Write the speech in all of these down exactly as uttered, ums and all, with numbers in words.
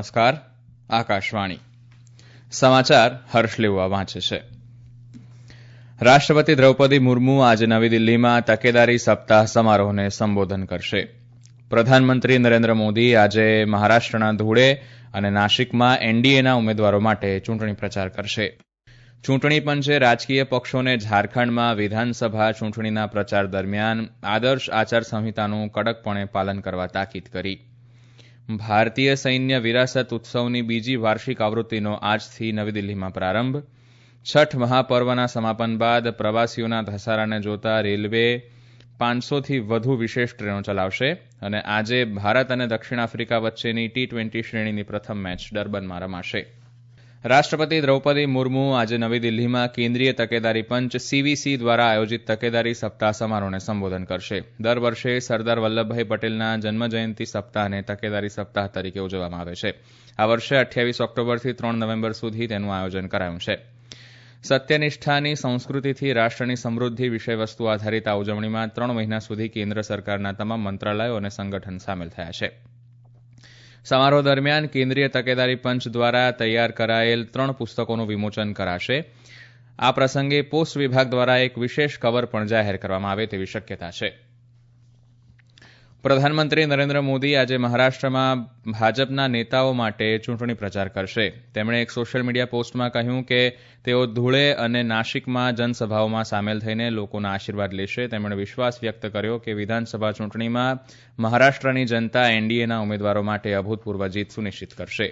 નમસ્કાર. આકાશવાણી સમાચાર હર્ષ લેવા વાંચે છે. રાષ્ટ્રપતિ દ્રૌપદી મુર્મુ આજે નવી દિલ્હીમાં તકેદારી સપ્તાહ સમારોહને સંબોધન કરશે. પ્રધાનમંત્રી નરેન્દ્ર મોદી આજે મહારાષ્ટ્રના ધુળે અને નાશિકમાં એનડીએના ઉમેદવારો માટે ચૂંટણી પ્રચાર કરશે. ચૂંટણી પંચે રાજકીય પક્ષોને ઝારખંડમાં વિધાનસભા ચૂંટણીના પ્રચાર દરમિયાન આદર્શ આચાર સંહિતાનું કડકપણે પાલન કરવા તાકીદ કરી. ભારતીય સૈન્ય વિરાસત ઉત્સવની બીજી વાર્ષિક આવૃત્તિનો આજથી નવી દિલ્હીમાં પ્રારંભ. છઠ મહાપર્વના સમાપન બાદ પ્રવાસીઓના ધસારાને જોતા રેલવે પાંચસોથી વધુ વિશેષ ટ્રેનો ચલાવશે અને આજે ભારત અને દક્ષિણ આફ્રિકા વચ્ચેની ટી ટ્વેન્ટી શ્રેણીની પ્રથમ મેચ ડર્બનમાં રમાશે. રાષ્ટ્રપતિ દ્રૌપદી મુર્મુ આજે નવી દિલ્હીમાં કેન્દ્રીય તકેદારી પંચ સીવીસી દ્વારા આયોજિત તકેદારી સપ્તાહ સમારોહને સંબોધન કરશે. દર વર્ષે સરદાર વલ્લભભાઈ પટેલના જન્મજયંતિ સપ્તાહને તકેદારી સપ્તાહ તરીકે ઉજવવામાં આવે છે. આ વર્ષે અઠ્યાવીસ ઓક્ટોબરથી ત્રણ નવેમ્બર સુધી તેનું આયોજન કરાયું છે. સત્યનિષ્ઠાની સંસ્કૃતિથી રાષ્ટ્રની સમૃદ્ધિ વિષયવસ્તુ આધારિત આ ઉજવણીમાં ત્રણ મહિના સુધી કેન્દ્ર સરકારના તમામ મંત્રાલયો અને સંગઠન સામેલ થયા છે. સમારોહ દરમિયાન કેન્દ્રીય તકેદારી પંચ દ્વારા તૈયાર કરાયેલ ત્રણ પુસ્તકોનું વિમોચન કરાશે. આ પ્રસંગે પોસ્ટ વિભાગ દ્વારા એક વિશેષ કવર પણ જાહેર કરવામાં આવે તેવી શક્યતા છે. પ્રધાનમંત્રી નરેન્દ્ર મોદી આજે મહારાષ્ટ્રમાં ભાજપના નેતાઓ માટે ચૂંટણી પ્રચાર કરશે. તેમણે એક સોશિયલ મીડિયા પોસ્ટમાં કહ્યું કે તેઓ ધુળે અને નાશિકમાં જનસભાઓમાં સામેલ થઈને લોકોના આશીર્વાદ લેશે. તેમણે વિશ્વાસ વ્યક્ત કર્યો કે વિધાનસભા ચૂંટણીમાં મહારાષ્ટ્રની જનતા એનડીએના ઉમેદવારો માટે અભૂતપૂર્વ જીત સુનિશ્ચિત કરશે.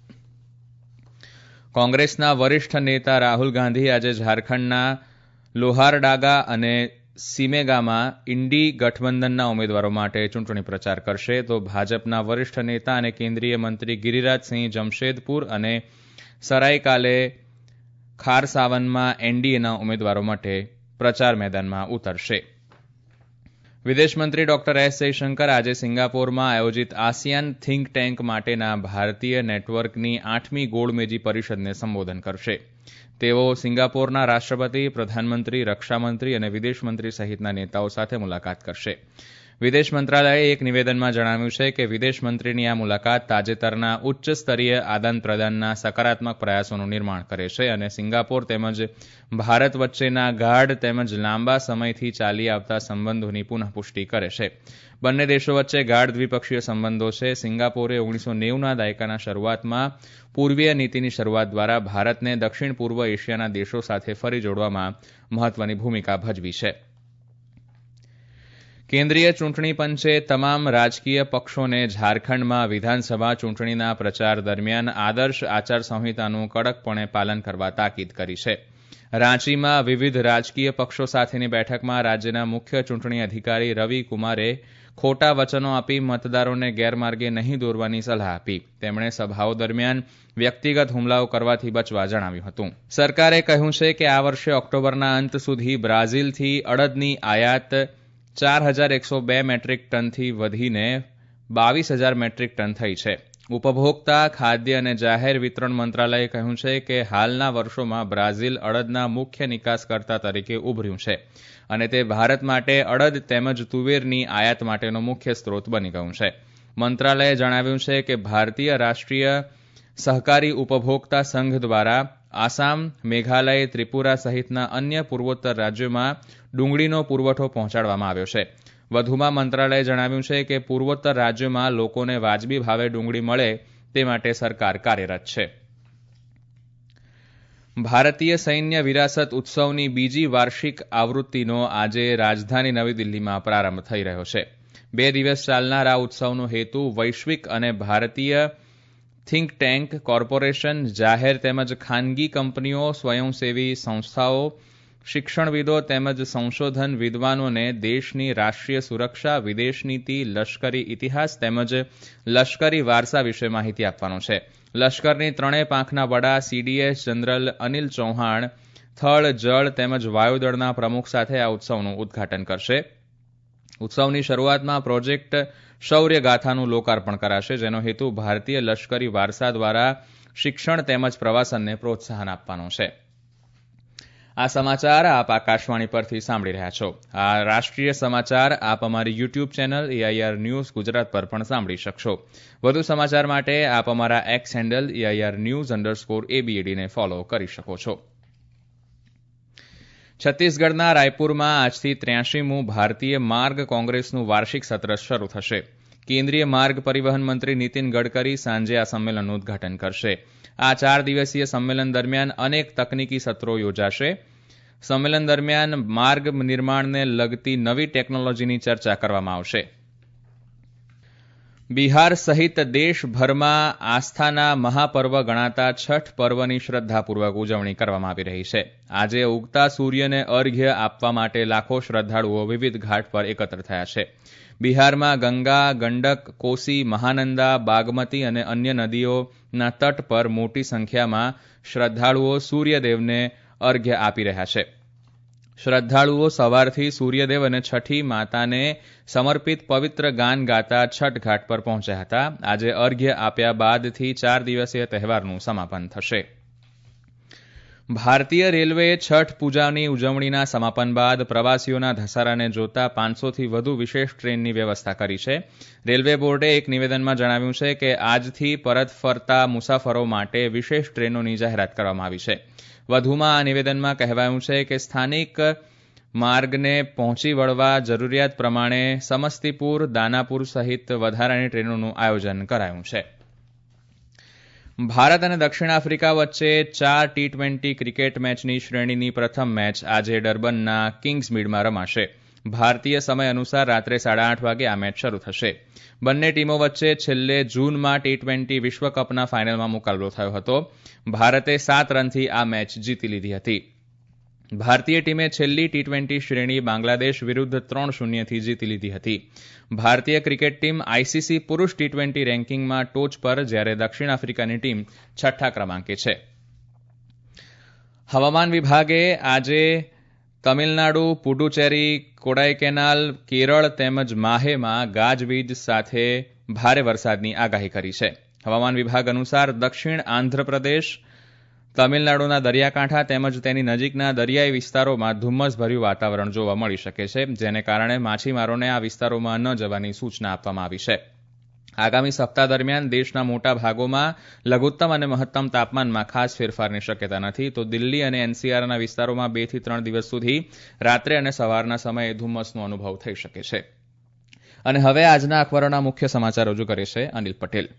કોંગ્રેસના વરિષ્ઠ નેતા રાહુલ ગાંધી આજે ઝારખંડના લોહારડાગા અને સિમેગામાં ઇન્ડી ગઠબંધનના ઉમેદવારો માટે ચૂંટણી પ્રચાર કરશે, તો ભાજપના વરિષ્ઠ નેતા અને કેન્દ્રીય મંત્રી ગિરિરાજસિંહ જમશેદપુર અને સરાયકાલે ખારસાવનમાં એનડીએના ઉમેદવારો માટે પ્રચાર મેદાનમાં ઉતરશે. વિદેશમંત્રી ડોક્ટર એસ જયશંકર આજે સિંગાપોરમાં આયોજિત આસિયાન થિંક ટેન્ક માટેના ભારતીય નેટવર્કની આઠમી ગોળમેજી પરિષદને સંબોધન કરશે. તેઓ સિંગાપોરના રાષ્ટ્રપતિ, પ્રધાનમંત્રી, રક્ષામંત્રી અને વિદેશમંત્રી સહિતના નેતાઓ સાથે મુલાકાત કરશે. વિદેશ મંત્રાલયે એક નિવેદનમાં જણાવ્યું છે કે વિદેશમંત્રીની આ મુલાકાત તાજેતરના ઉચ્ચ સ્તરીય આદાન પ્રદાનના સકારાત્મક પ્રયાસોનું નિર્માણ કરે છે અને સિંગાપોર તેમજ ભારત વચ્ચેના ગાઢ તેમજ લાંબા સમયથી ચાલી આવતા સંબંધોની પુનઃપુષ્ટિ કરે છે. બંને દેશો વચ્ચે ગાઢ દ્વિપક્ષીય સંબંધો છે. સિંગાપોરે ઓગણીસો નેવુંના દાયકાના શરૂઆતમાં પૂર્વીય નીતિની શરૂઆત દ્વારા ભારતને દક્ષિણ પૂર્વ એશિયાના દેશો સાથે ફરી જોડવામાં મહત્વની ભૂમિકા ભજવી છે. કેન્દ્રીય ચૂંટણી પંચે તમામ રાજકીય પક્ષોને ઝારખંડમાં વિધાનસભા ચૂંટણીના પ્રચાર દરમિયાન આદર્શ આચાર સંહિતાનું કડકપણે પાલન કરવા તાકીદ કરી છે. રાંચીમાં વિવિધ રાજકીય પક્ષો સાથેની બેઠકમાં રાજ્યના મુખ્ય ચૂંટણી અધિકારી રવિ કુમારે ખોટા વચનો આપી મતદારોને ગેરમાર્ગે નહીં દોરવાની સલાહ આપી. તેમણે સભાઓ દરમિયાન વ્યક્તિગત હુમલાઓ કરવાથી બચવા જણાવ્યું હતું. સરકારે કહ્યું છે કે આ વર્ષે ઓક્ટોબરના અંત સુધી બ્રાઝિલથી અડદની આયાત ચાર હજાર એકસો બે મેટ્રિક ટનથી વધીને બાવીસ હજાર મેટ્રિક ટન થઈ છે. ઉપભોક્તા, ખાદ્ય અને જાહેર વિતરણ મંત્રાલયે કહ્યું છે કે હાલના વર્ષોમાં બ્રાઝિલ અડદના મુખ્ય નિકાસકર્તા તરીકે ઉભર્યું છે અને તે ભારત માટે અડદ તેમજ તુવેરની આયાત માટેનો મુખ્ય સ્ત્રોત બની ગયું છે. મંત્રાલયે જણાવ્યું છે કે ભારતીય રાષ્ટ્રીય સહકારી ઉપભોક્તા સંઘ દ્વારા આસામ, મેઘાલય, ત્રિપુરા સહિતના અન્ય પૂર્વોત્તર રાજ્યોમાં ડુંગળીનો પુરવઠો પહોંચાડવામાં આવ્યો છે. વધુમાં મંત્રાલયે જણાવ્યું છે કે પૂર્વોત્તર રાજ્યોમાં લોકોને વાજબી ભાવે ડુંગળી મળે તે માટે સરકાર કાર્યરત છે. ભારતીય સૈન્ય વિરાસત ઉત્સવની બીજી વાર્ષિક આવૃત્તિનો આજે રાજધાની નવી દિલ્હીમાં પ્રારંભ થઈ રહ્યો છે. બે દિવસ ચાલનાર આ ઉત્સવનો હેતુ વૈશ્વિક અને ભારતીય થિંક ટેન્ક, કોર્પોરેશન, જાહેર તેમજ ખાનગી કંપનીઓ, સ્વયંસેવી સંસ્થાઓ, શિક્ષણવિદો તેમજ સંશોધન વિદ્વાનોને દેશની રાષ્ટ્રીય સુરક્ષા, વિદેશ નીતિ, લશ્કરી ઇતિહાસ તેમજ લશ્કરી વારસા વિશે માહિતી આપવાનો છે. લશ્કરની ત્રણેય પાંખના વડા સીડીએસ જનરલ અનિલ ચૌહાણ થળ, જળ તેમજ વાયુદળના પ્રમુખ સાથે આ ઉત્સવનું ઉદઘાટન કરશે. ઉત્સવની શરૂઆતમાં પ્રોજેક્ટ શૌર્ય ગાથાનું લોકાર્પણ કરાશે, જેનો હેતુ ભારતીય લશ્કરી વારસા દ્વારા શિક્ષણ તેમજ પ્રવાસનને પ્રોત્સાહન આપવાનો છે. આ સમાચાર આપ આકાશવાણી પરથી સાંભળી રહ્યા છો. આ રાષ્ટ્રીય સમાચાર આપ અમારી YouTube channel AIR news Gujarat પર પણ સાંભળી શકશો. વધુ સમાચાર માટે આપ અમારા X handle AIR news underscore એબીએડીને ફોલો કરી શકો છો. છત્તીસગઢના રાયપુરમાં આજથી ત્ર્યાસીમું ભારતીય માર્ગ કોંગ્રેસનું વાર્ષિક સત્ર શરૂ થશે. કેન્દ્રીય માર્ગ પરિવહન મંત્રી નીતિન ગડકરી સાંજે આ સંમેલનનું ઉદઘાટન કરશે. આ ચાર દિવસીય સંમેલન દરમિયાન અનેક તકનીકી સત્રો યોજાશે. સંમેલન દરમિયાન માર્ગ નિર્માણને લગતી નવી ટેકનોલોજીની ચર્ચા કરવામાં આવશે. બિહાર સહિત દેશભરમાં આસ્થાના મહાપર્વ ગણાતા છઠ પર્વની શ્રદ્ધાપૂર્વક ઉજવણી કરવામાં આવી રહી છે. આજે ઉગતા સૂર્યને અર્ઘ્ય આપવા માટે લાખો શ્રદ્ધાળુઓ વિવિધ ઘાટ પર એકત્ર થયા છે. બિહારમાં ગંગા, ગંડક, કોસી, મહાનંદા, બાગમતી અને અન્ય નદીઓના તટ પર મોટી સંખ્યામાં શ્રદ્ધાળુઓ સૂર્યદેવને અર્ઘ્ય આપી રહ્યા છે. શ્રદ્ધાળુઓ સવારથી સૂર્યદેવ અને છઠ્ઠી માતાને સમર્પિત પવિત્ર ગાન ગાતા છઠ ઘાટ પર પહોંચ્યા હતા. આજે અર્ઘ્ય આપ્યા બાદથી ચાર દિવસીય તહેવારનું સમાપન થશે. ભારતીય રેલવેએ છઠ પૂજાની ઉજવણીના સમાપન બાદ પ્રવાસીઓના ધસારાને જોતા પાંચસોથી વધુ વિશેષ ટ્રેનની વ્યવસ્થા કરી છે. રેલવે બોર્ડે એક નિવેદનમાં જણાવ્યું છે કે આજથી પરત ફરતા મુસાફરો માટે વિશેષ ટ્રેનોની જાહેરાત કરવામાં આવી છે. વધુમાં આ નિવેદનમાં કહેવાયું છે કે સ્થાનિક માર્ગને પહોંચી વળવા જરૂરિયાત પ્રમાણે સમસ્તીપુર, દાનાપુર સહિત વધારાની ટ્રેનોનું આયોજન કરાયું છે. ભારત અને દક્ષિણ આફ્રિકા વચ્ચે ચાર ટી ટ્વેન્ટી ક્રિકેટ મેચની શ્રેણીની પ્રથમ મેચ આજે ડર્બનના કિંગ્સમીડમાં રમાશે. ભારતીય સમય અનુસાર રાત્રે સાડા આઠ વાગે આ મેચ શરૂ થશે. બંને ટીમો વચ્ચે છેલ્લે જૂનમાં ટી ટ્વેન્ટી વિશ્વકપના ફાઇનલમાં મુકાબલો થયો હતો. ભારતે સાત રનથી આ મેચ જીતી લીધી હતી. ભારતીય ટીમે છેલ્લી ટી ટ્વેન્ટી શ્રેણી બાંગ્લાદેશ વિરુદ્ધ ત્રણ શૂન્યથી જીતી લીધી હતી. ભારતીય ક્રિકેટ ટીમ આઈસીસી પુરૂષ ટી ટ્વેન્ટી રેન્કિંગમાં ટોચ પર, જ્યારે દક્ષિણ આફ્રિકાની ટીમ છઠ્ઠા ક્રમાંકે છે. હવામાન વિભાગે આજે તમિલનાડુ, પુડુચેરી, કોડાઈકેનાલ, કેરળ તેમજ માહેમાં ગાજવીજ સાથે ભારે વરસાદની આગાહી કરી છે. હવામાન વિભાગ અનુસાર દક્ષિણ આંધ્રપ્રદેશ, તમિલનાડુના દરિયાકાંઠા તેમજ તેની નજીકના દરિયાઈ વિસ્તારોમાં ધુમ્મસભર્યું વાતાવરણ જોવા મળી શકે છે, જેને કારણે માછીમારોને આ વિસ્તારોમાં ન જવાની સૂચના આપવામાં આવી છે. આગામી સપ્તાહ દરમિયાન દેશના મોટા ભાગોમાં લઘુત્તમ અને મહત્તમ તાપમાનમાં ખાસ ફેરફારની શક્યતા નથી, તો દિલ્હી અને એનસીઆરના વિસ્તારોમાં બે થી ત્રણ દિવસ સુધી રાત્રે અને સવારના સમયે ધુમ્મસનો અનુભવ થઈ શકે છે. અને હવે આજના અખબારોના મુખ્ય સમાચાર રજૂ કરે છે અનિલ પટેલ.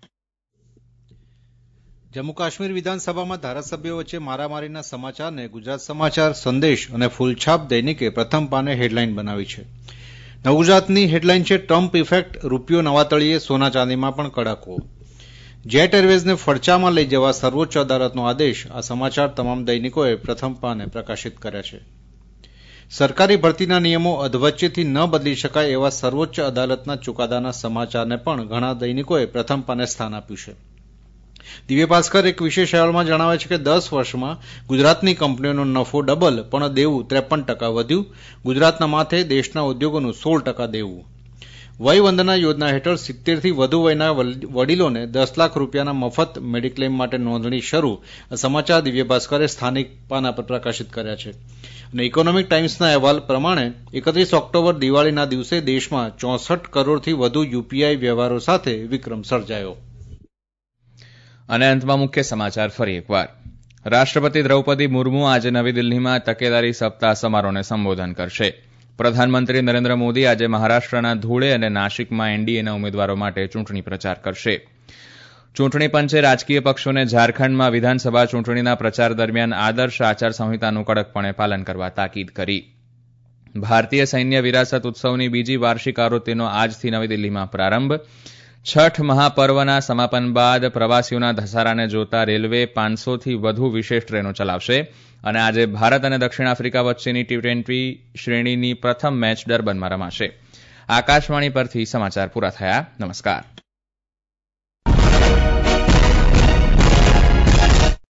જમ્મુ કાશ્મીર વિધાનસભામાં ધારાસભ્યો વચ્ચે મારામારીના સમાચારને ગુજરાત સમાચાર, સંદેશ અને ફૂલછાપ દૈનિકે પ્રથમ પાને હેડલાઇન બનાવી છે. નવગુજરાતની હેડલાઇન છે ટ્રમ્પ ઇફેક્ટ, રૂપિયો નવા તળિયે, સોના ચાંદીમાં પણ કડાકો. જેટ એરવેઝને ફડચામાં લઈ જવા સર્વોચ્ચ અદાલતનો આદેશ. આ સમાચાર તમામ દૈનિકોએ પ્રથમ પાને પ્રકાશિત કર્યા છે. સરકારી ભરતીના નિયમો અધવચ્ચેથી ન બદલી શકાય એવા સર્વોચ્ચ અદાલતના ચુકાદાના સમાચારને પણ ઘણા દૈનિકોએ પ્રથમ પાને સ્થાન આપ્યું છે. દિવ્ય ભાસ્કર એક વિશેષ અહેવાલમાં જણાવે છે કે દસ વર્ષમાં ગુજરાતની કંપનીઓનો નફો ડબલ, પણ દેવું ત્રેપન ટકા વધ્યું. ગુજરાતના માથે દેશના ઉદ્યોગોનું સોળ ટકા દેવું. વયવંદના યોજના હેઠળ સિત્તેરથી વધુ વયના વડીલોને દસ લાખ રૂપિયાના મફત મેડિક્લેમ માટે નોંધણી શરૂ. આ સમાચાર દિવ્ય ભાસ્કરે સ્થાનિક પાના પર પ્રકાશિત કર્યા છે. અને ઇકોનોમિક ટાઈમ્સના અહેવાલ પ્રમાણે એકત્રીસ ઓક્ટોબર દિવાળીના દિવસે દેશમાં ચોસઠ કરોડથી વધુ યુપીઆઈ વ્યવહારો સાથે વિક્રમ સર્જાયો. અને અંતમાં મુખ્ય સમાચાર ફરી એકવાર. રાષ્ટ્રપતિ દ્રૌપદી મુર્મુ આજે નવી દિલ્હીમાં તકેદારી સપ્તાહ સમારોહને સંબોધન કરશે. પ્રધાનમંત્રી નરેન્દ્ર મોદી આજે મહારાષ્ટ્રના ધુળે અને નાશિકમાં એનડીએના ઉમેદવારો માટે ચૂંટણી પ્રચાર કરશે. ચૂંટણી પંચે રાજકીય પક્ષોને ઝારખંડમાં વિધાનસભા ચૂંટણીના પ્રચાર દરમિયાન આદર્શ આચાર સંહિતાનું કડકપણે પાલન કરવા તાકીદ કરી. ભારતીય સૈન્ય વિરાસત ઉત્સવની બીજી વાર્ષિક આવૃત્તિનો આજથી નવી દિલ્હીમાં પ્રારંભ. છઠ મહાપર્વના સમાપન બાદ પ્રવાસીઓના ધસારાને જોતા રેલવે પાંચસોથી વધુ વિશેષ ટ્રેનો ચલાવશે. અને આજે ભારત અને દક્ષિણ આફ્રિકા વચ્ચેની ટી ટ્વેન્ટી શ્રેણીની પ્રથમ મેચ ડર્બનમાં રમાશે. આકાશવાણી પરથી સમાચાર પૂરા થયા. નમસ્કાર.